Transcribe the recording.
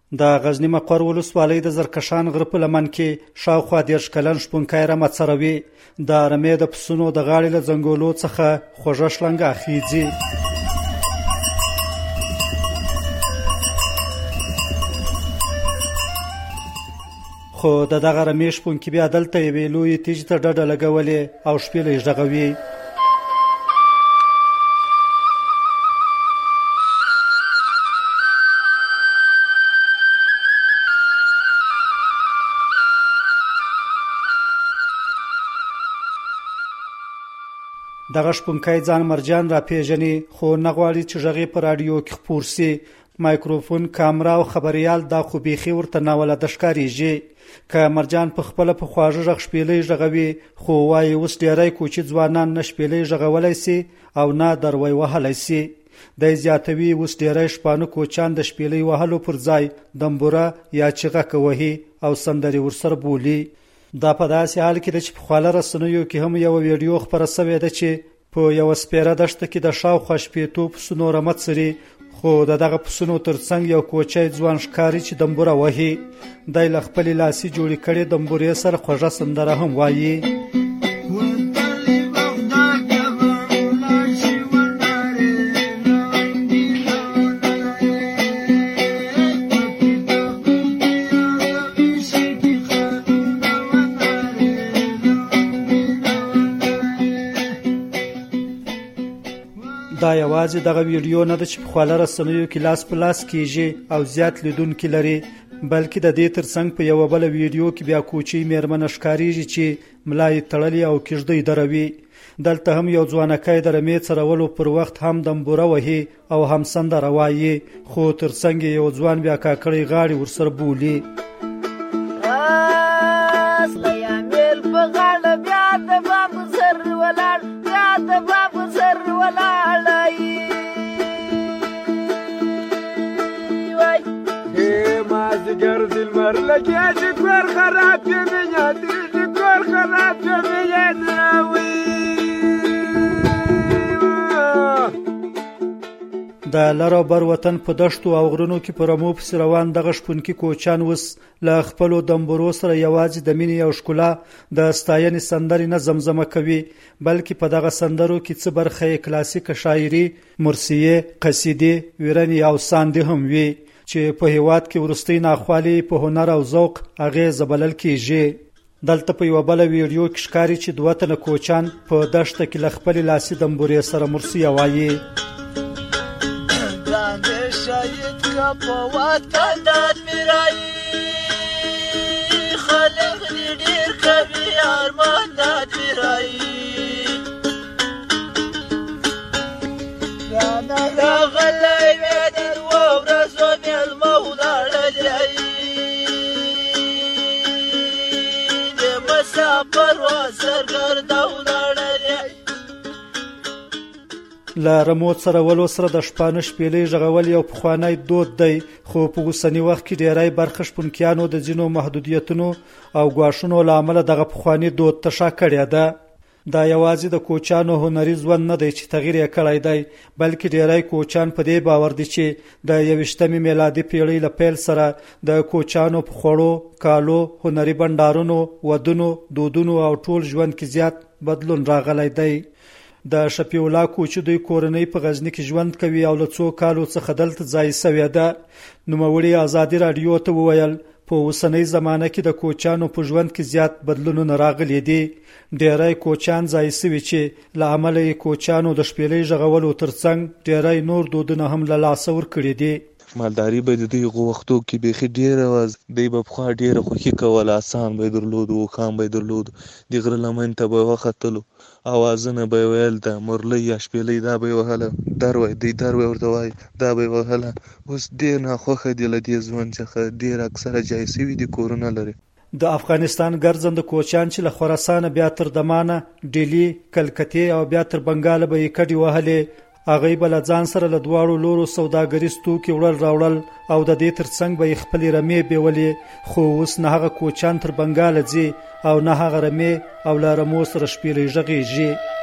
د غزنی مقر ولسوالۍ د زرکشان غره په لمن کې شاوخوا 10 کلن شپونکی رمه څروي. د رمې د پسونو د غاړې له ځنګولو څخه خوږه شلنګه خیږي. خو د دغه رمې شپونکي بیا دلته یوې لویې تیږې ته ډډه لګولې او شپېلۍ غږوي. دغه شپونکی ځان مرجان را پیژني، خو نه غواړي چې غږ په راډیو کې خپور سي. مایکروفون، کامرا او خبريال دا خو بیخي ورته ناولده ښکارېږي. که مرجان په خپله په خواږه غږ شپېلۍ غږوي، خو وایي اوس ډېری کوچي ځوانان نه شپېلۍ غږولی سي او نه دروی وهلی سي. دی زیاتوي اوس ډېری شپانه کوچان د شپېلۍ وهلو پر ځای دمبوره یا چغکه وهي او سندرې ورسره بولي. دا په داسې حال کې ده چې په خواله رسنیو کې هم یوه ویډیو خپره سوې ده چې په یوه سپېره دښته کې د شاوخوا 80 پسونو رمه څري، خو د دغه پسونو ترڅنګ یو کوچی ځوان ښکاري چې دمبوره وهي. دی له خپلې لاسي جوړې کړې دمبورې سره خوږه سندره هم وایي. دا یوازې دغه ویډیو نه ده چې په خواله رسنیو کې لاس په لاس کیږي او زیات لیدونکي لري، بلکې د دې ترڅنګ په یوه بله ویډیو کې بیا کوچۍ میرمنه ښکارېږي چې ملا یې تړلې او کیږدۍ دروي. دلته هم یو ځوانکی د رمې څرولو پر وخت هم دمبوره وهي او هم سندره وایي، خو ترڅنګ یې یو ځوان بیا کاکړۍ غاړې ورسره بولي. گردی مرلکی اجی کور خراب میادی کور خراب میادی. د لر او بر وطن په دښتو او غرونو کې په رمو پسې روان دغه شپونکي کوچان اوس له خپلو دمبورو سره یوازې د مینې او ښکلا د ستاینې سندرې نه زمزمه کوي، بلکې په دغه سندرو کې څه برخه یې کلاسیکه شاعري، مرثیې، قصیدې، ویرنې او ساندې هم وي چې په هیواد کې وروستۍ ناخوالې په هنر او ذوق اغیزه بلل کېږي. دلته په یوه بله ویډیو کې ښکاري چې 2 تنه کوچان په دښته کې له خپلې لاسي دمبورې سره مرثیه وایي. له رمو څرولو سره د شپانه شپېلۍ غږول یو پخوانی دود دی، خو په اوسني وخت کې ډېری برخه شپونکیانو د ځینو محدودیتونو او ګواښونو له امله دغه پخواني دود ته شا کړې ده. دا یوازې د کوچانو هنري ژوند نه دی چې تغییر یې کړی دی، بلکې ډېری کوچان په دې باور دي چې د 21مې میلادي پیړۍ له پیل سره د کوچانو په خوړو، کالو، هنري بنډارونو، ودونو، دودونو او ټول ژوند کې زیات بدلون راغلی دی. د شفیع الله کوچي دوی کورنۍ په غزنی کې ژوند کوي او له 2 کالو څخه دلته ځای سوې ده. نوموړي ازادي راډیو ته وویل په اوسنۍ زمانه کې د کوچانو په ژوند کې زیات بدلونونه راغلي دي. ډېری کوچان ځای سوي چې له امله یې کوچانو د شپېلۍ غږولو ترڅنګ ډېری نور دودونه هم له لاسه ورکړي دي. مالداري به د دغه وختو کې بیخي ډیره واز دی په خوا ډیره خوخي کول، آسان به درلود او خام به درلود. د غره لمن ته به وختلو اوازونه به ویل د مرلۍ یا شپېلۍ دا به وهله دروي دی دروي ورته وای دا به وهله. اوس ډیر نه خوخه دی له دې ځوان څخه ډیر اکثره جایسوي دي کورونه لري. د افغانستان ګرځنده کوچان چې له خراسان بیا تر دمانه، ډیلی، کلکتې او بیا تر بنګاله به یې کډې وهلې. هغوی به له ځان سره له 2 لورو سوداګریز توکي وړل راوړل او د دې ترڅنګ به یې خپلې رمې بیولې. خو اوس نه هغه کوچان تر بنګاله ځي او نه هغه رمې او له رمو سره شپېلۍ غږېږي.